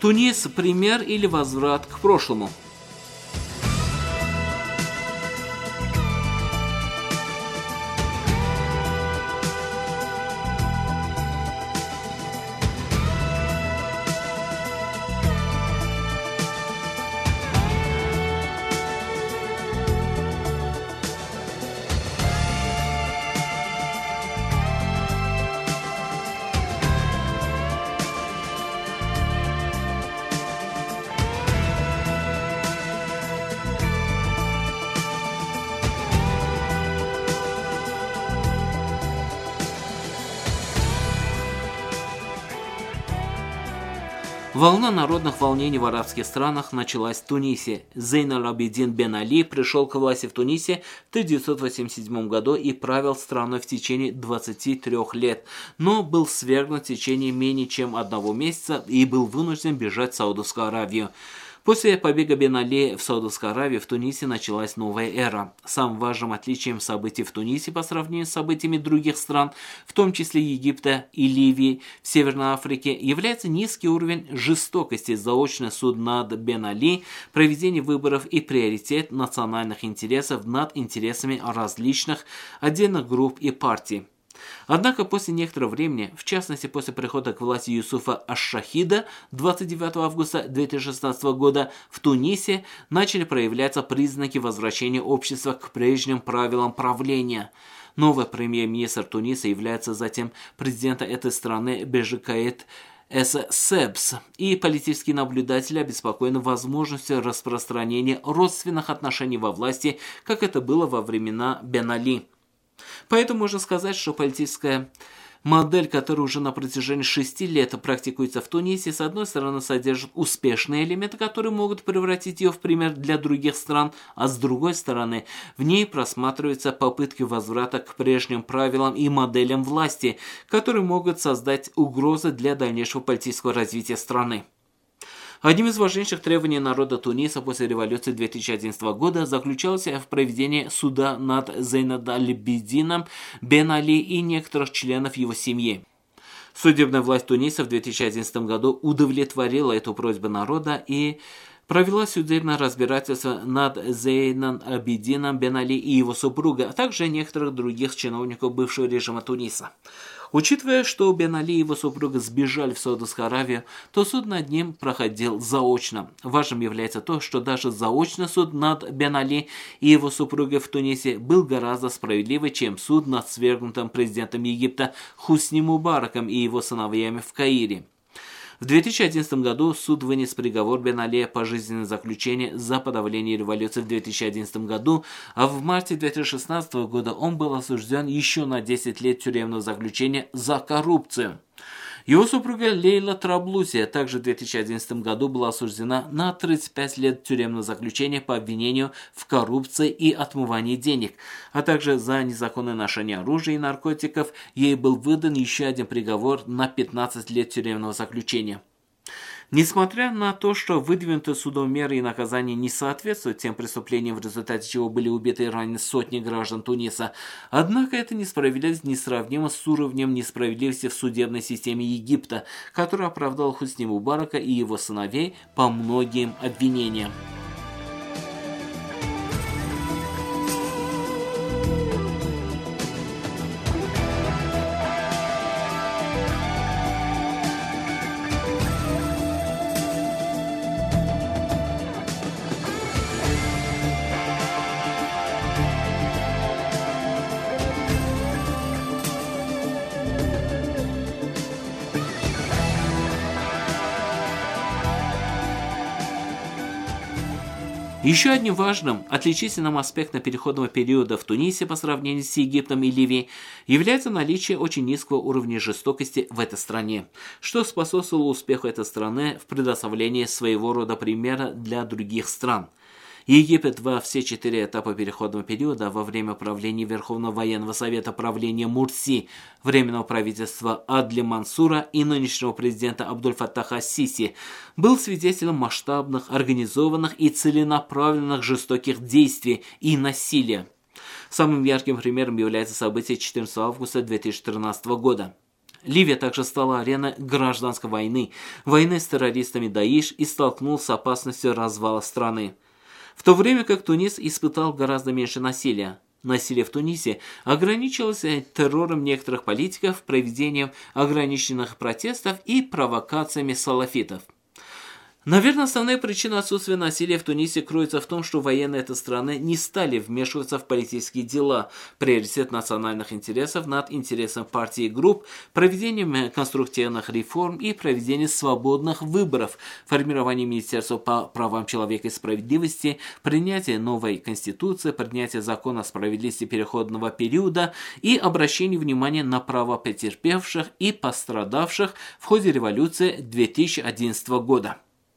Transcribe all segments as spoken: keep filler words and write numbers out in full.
Тунис – пример или возврат к прошлому? Волна народных волнений в арабских странах началась в Тунисе. Зейн аль-Абидин бен Али пришел к власти в Тунисе в тысяча девятьсот восемьдесят седьмом году и правил страной в течение двадцати трёх лет, но был свергнут в течение менее чем одного месяца и был вынужден бежать в Саудовскую Аравию. После побега бен Али в Саудовской Аравии в Тунисе началась новая эра. Самым важным отличием событий в Тунисе по сравнению с событиями других стран, в том числе Египта и Ливии, в Северной Африке, является низкий уровень жестокости, заочный суд над бен Али, проведение выборов и приоритет национальных интересов над интересами различных отдельных групп и партий. Однако после некоторого времени, в частности после прихода к власти Юсуфа аш-Шахида двадцать девятого августа две тысячи шестнадцатого года, в Тунисе начали проявляться признаки возвращения общества к прежним правилам правления. Новый премьер-министр Туниса является затем президентом этой страны Бежикаэт Эссебс, и политические наблюдатели обеспокоены возможностью распространения родственных отношений во власти, как это было во времена бен Али. Поэтому можно сказать, что политическая модель, которая уже на протяжении шести лет практикуется в Тунисе, с одной стороны содержит успешные элементы, которые могут превратить ее в пример для других стран, а с другой стороны в ней просматриваются попытки возврата к прежним правилам и моделям власти, которые могут создать угрозы для дальнейшего политического развития страны. Одним из важнейших требований народа Туниса после революции две тысячи одиннадцатого года заключалось в проведении суда над Зейном аль-Абидином бен Али и некоторых членов его семьи. Судебная власть Туниса в две тысячи одиннадцатом году удовлетворила эту просьбу народа и провела судебное разбирательство над Зейном Абидином бен Али и его супругой, а также некоторых других чиновников бывшего режима Туниса. Учитывая, что бен Али и его супруга сбежали в Саудовскую Аравию, то суд над ним проходил заочно. Важным является то, что даже заочный суд над бен Али и его супругой в Тунисе был гораздо справедливее, чем суд над свергнутым президентом Египта Хусни Мубараком и его сыновьями в Каире. В две тысячи одиннадцатом году суд вынес приговор бен Али пожизненное заключение за подавление революции в две тысячи одиннадцатом году, а в марте две тысячи шестнадцатого года он был осужден еще на десять лет тюремного заключения за коррупцию. Его супруга Лейла Траблуси также в две тысячи одиннадцатом году была осуждена на тридцать пять лет тюремного заключения по обвинению в коррупции и отмывании денег, а также за незаконное ношение оружия и наркотиков ей был выдан еще один приговор на пятнадцать лет тюремного заключения. Несмотря на то, что выдвинутые судом меры и наказания не соответствуют тем преступлениям, в результате чего были убиты и ранены сотни граждан Туниса, однако эта несправедливость несравнима с уровнем несправедливости в судебной системе Египта, который оправдал Хусни Мубарака и его сыновей по многим обвинениям. Еще одним важным, отличительным аспектом переходного периода в Тунисе по сравнению с Египтом и Ливией является наличие очень низкого уровня жестокости в этой стране, что способствовало успеху этой страны в предоставлении своего рода примера для других стран. Египет во все четыре этапа переходного периода во время правления Верховного военного совета правления Мурси, временного правительства Адли Мансура и нынешнего президента Абдуль-Фаттаха ас-Сиси был свидетелем масштабных, организованных и целенаправленных жестоких действий и насилия. Самым ярким примером является событие четырнадцатого августа две тысячи тринадцатого года. Ливия также стала ареной гражданской войны, войны с террористами Даиш и столкнулась с опасностью развала страны. В то время как Тунис испытал гораздо меньше насилия. Насилие в Тунисе ограничилось террором некоторых политиков, проведением ограниченных протестов и провокациями салафитов. Наверное, основная причина отсутствия насилия в Тунисе кроется в том, что военные этой страны не стали вмешиваться в политические дела, приоритет национальных интересов над интересом партий и групп, проведением конструктивных реформ и проведением свободных выборов, формирование Министерства по правам человека и справедливости, принятие новой конституции, принятие закона о справедливости переходного периода и обращение внимания на права потерпевших и пострадавших в ходе революции две тысячи одиннадцатого года.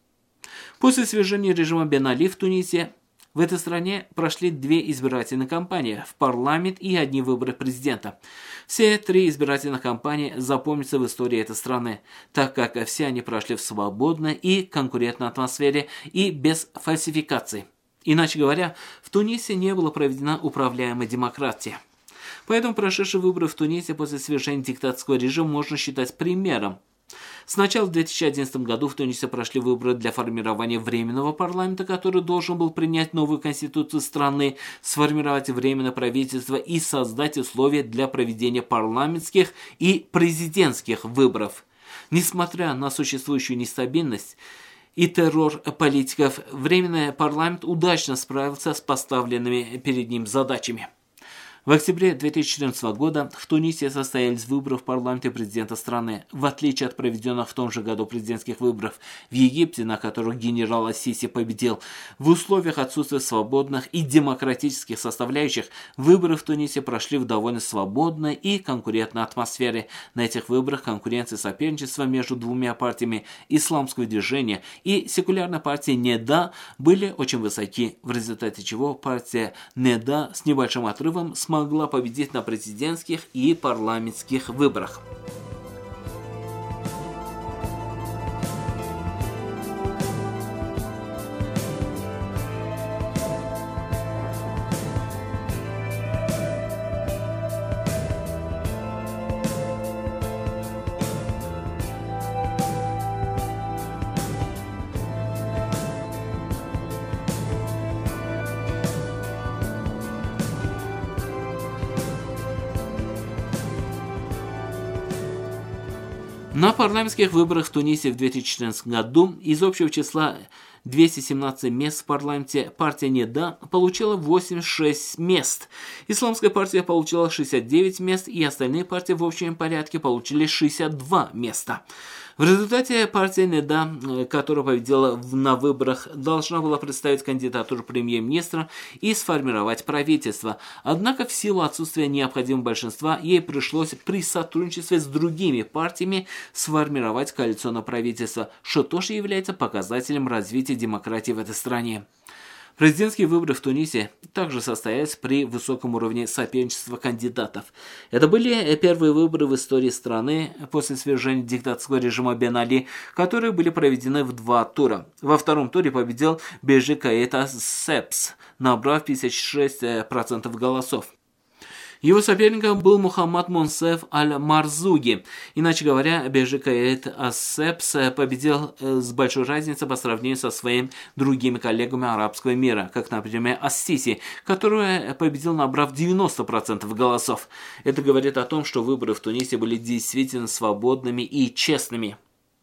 После свержения режима Бен Али в Тунисе в этой стране прошли две избирательные кампании в парламент и одни выборы президента. Все три избирательных кампании запомнятся в истории этой страны, так как все они прошли в свободной и конкурентной атмосфере и без фальсификаций. Иначе говоря, в Тунисе не было проведена управляемая демократия. Поэтому прошедшие выборы в Тунисе после свержения диктаторского режима можно считать примером. Сначала в две тысячи одиннадцатом году в Тунисе прошли выборы для формирования временного парламента, который должен был принять новую конституцию страны, сформировать временное правительство и создать условия для проведения парламентских и президентских выборов. Несмотря на существующую нестабильность и террор политиков, временный парламент удачно справился с поставленными перед ним задачами. В октябре две тысячи четырнадцатого года в Тунисе состоялись выборы в парламент и президента страны. В отличие от проведенных в том же году президентских выборов в Египте, на которых генерал ас-Сиси победил, в условиях отсутствия свободных и демократических составляющих, выборы в Тунисе прошли в довольно свободной и конкурентной атмосфере. На этих выборах конкуренция и соперничество между двумя партиями исламского движения и секулярной партией Неда были очень высоки, в результате чего партия Неда с небольшим отрывом смогла могла победить на президентских и парламентских выборах. На парламентских выборах в Тунисе в две тысячи четырнадцатом году из общего числа двухсот семнадцати мест в парламенте партия Неда получила восемьдесят шесть мест. Исламская партия получила шестьдесят девять мест, и остальные партии в общем порядке получили шестьдесят два места. В результате партия Неда, которая победила на выборах, должна была представить кандидатуру премьер-министра и сформировать правительство. Однако в силу отсутствия необходимого большинства ей пришлось при сотрудничестве с другими партиями сформировать коалиционное правительство, что тоже является показателем развития демократии в этой стране. Президентские выборы в Тунисе также состоялись при высоком уровне соперничества кандидатов. Это были первые выборы в истории страны после свержения диктаторского режима Бен Али, которые были проведены в два тура. Во втором туре победил Бежи Каид ас-Себс, набрав пятьдесят шесть процентов голосов. Его соперником был Мухаммад Монсеф аль-Марзуги. Иначе говоря, Бежи Каид ас-Себс победил с большой разницей по сравнению со своими другими коллегами арабского мира, как, например, ас-Сиси, который победил, набрав девяносто процентов голосов. Это говорит о том, что выборы в Тунисе были действительно свободными и честными.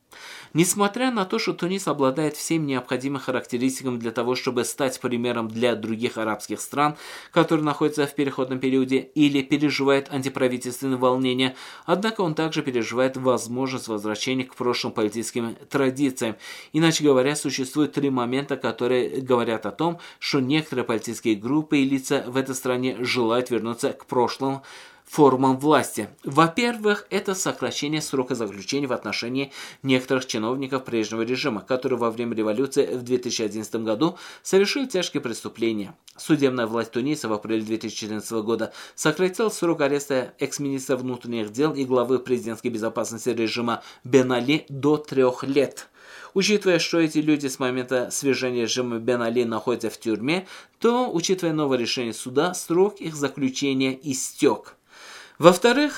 Несмотря на то, что Тунис обладает всеми необходимыми характеристиками для того, чтобы стать примером для других арабских стран, которые находятся в переходном периоде или переживают антиправительственные волнения, однако он также переживает возможность возвращения к прошлым политическим традициям. Иначе говоря, существует три момента, которые говорят о том, что некоторые политические группы и лица в этой стране желают вернуться к прошлым формам власти. Во-первых, это сокращение срока заключения в отношении некоторых чиновников прежнего режима, которые во время революции в две тысячи одиннадцатом году совершили тяжкие преступления. Судебная власть Туниса в апреле две тысячи четырнадцатого года сократила срок ареста экс-министра внутренних дел и главы президентской безопасности режима Бен Али до трех лет. Учитывая, что эти люди с момента свержения режима Бен Али находятся в тюрьме, то, учитывая новое решение суда, срок их заключения истек. Во-вторых,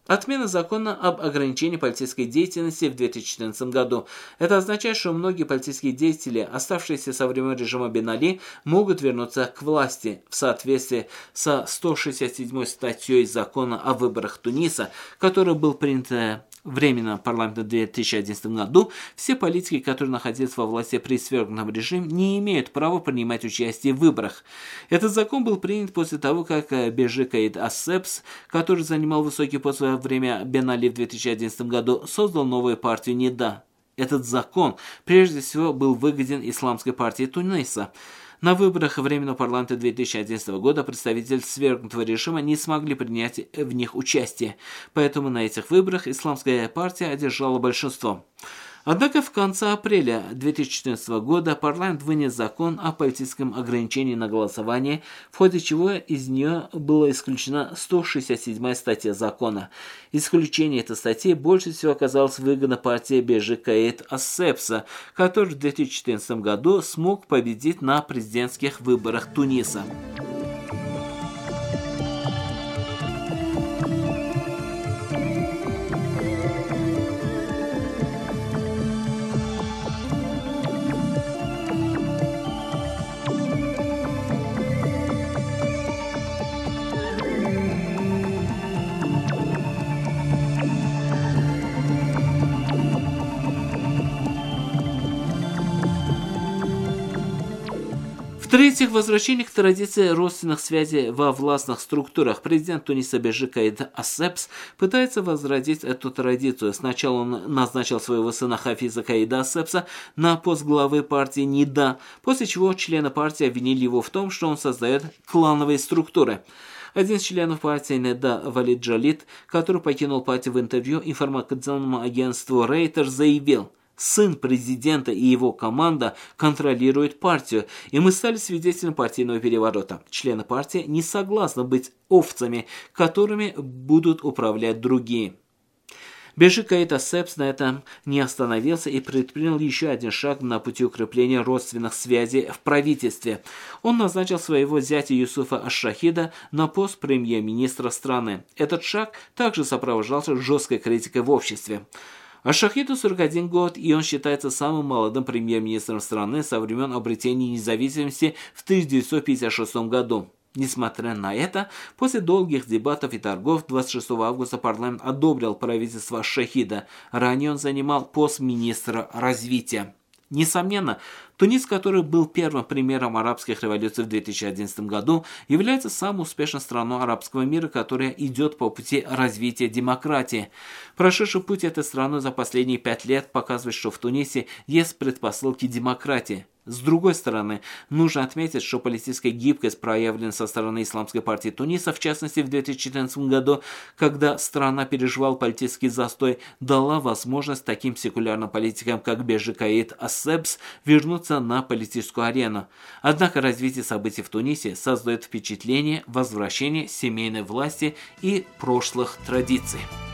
Отмена закона об ограничении политической деятельности в две тысячи четырнадцатом году. Это означает, что многие политические деятели, оставшиеся со времен режима Бен Али, могут вернуться к власти. В соответствии со сто шестьдесят седьмой статьей закона о выборах Туниса, который был принят временно парламента в две тысячи одиннадцатом году, все политики, которые находились во власти при свергнутом режиме, не имеют права принимать участие в выборах. Этот закон был принят после того, как Бежи Каид Эссебс, который занимал высокий пост во время Бен Али в две тысячи одиннадцатом году, создал новую партию НИДА. Этот закон прежде всего был выгоден Исламской партии Туниса. На выборах Временного парламента две тысячи одиннадцатого года представители свергнутого режима не смогли принять в них участие, поэтому на этих выборах Исламская партия одержала большинство. Однако в конце апреля две тысячи четырнадцатого года парламент вынес закон о политическом ограничении на голосование, в ходе чего из нее была исключена сто шестьдесят седьмая статья закона. Исключение этой статьи больше всего оказалось выгодно партии Бежи Каид Эссебса, который в две тысячи четырнадцатом году смог победить на президентских выборах Туниса. В-третьих, возвращение к традиции родственных связей во властных структурах. Президент Туниса Бежи Каид Эссебс пытается возродить эту традицию. Сначала он назначил своего сына Хафиза Каида Эссебса на пост главы партии НИДА, после чего члены партии обвинили его в том, что он создает клановые структуры. Один из членов партии НИДА, Валид Джалид, который покинул партию в интервью информационному агентству Reuters, заявил: «Сын президента и его команда контролируют партию, и мы стали свидетелем партийного переворота. Члены партии не согласны быть овцами, которыми будут управлять другие». Бежи Каид Эссебс на этом не остановился и предпринял еще один шаг на пути укрепления родственных связей в правительстве. Он назначил своего зятя Юсуфа Аш-Шахида на пост премьер-министра страны. Этот шаг также сопровождался жесткой критикой в обществе. Аш-Шахиду сорок один год, и он считается самым молодым премьер-министром страны со времен обретения независимости в тысяча девятьсот пятьдесят шестом году. Несмотря на это, после долгих дебатов и торгов двадцать шестого августа парламент одобрил правительство Аш-Шахида. Ранее он занимал пост министра развития. Несомненно, Тунис, который был первым примером арабских революций в две тысячи одиннадцатом году, является самой успешной страной арабского мира, которая идет по пути развития демократии. Прошедший путь этой страны за последние пять лет показывает, что в Тунисе есть предпосылки демократии. С другой стороны, нужно отметить, что политическая гибкость проявлена со стороны Исламской партии Туниса, в частности в две тысячи четырнадцатом году, когда страна переживала политический застой, дала возможность таким секулярным политикам, как Бежи Каид Эссебс, вернуться на политическую арену. Однако развитие событий в Тунисе создает впечатление возвращения семейной власти и прошлых традиций.